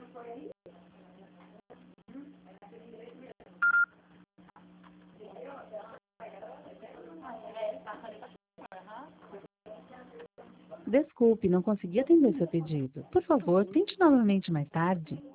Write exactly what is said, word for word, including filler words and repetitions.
Desculpe, não consegui atender seu pedido. Por favor, tente novamente mais tarde.